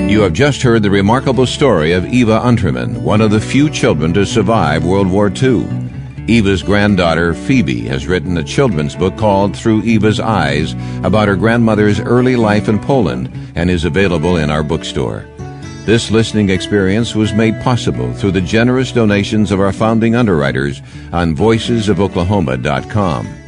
You have just heard the remarkable story of Eva Unterman, one of the few children to survive World War II. Eva's granddaughter, Phoebe, has written a children's book called Through Eva's Eyes about her grandmother's early life in Poland and is available in our bookstore. This listening experience was made possible through the generous donations of our founding underwriters on voicesofoklahoma.com.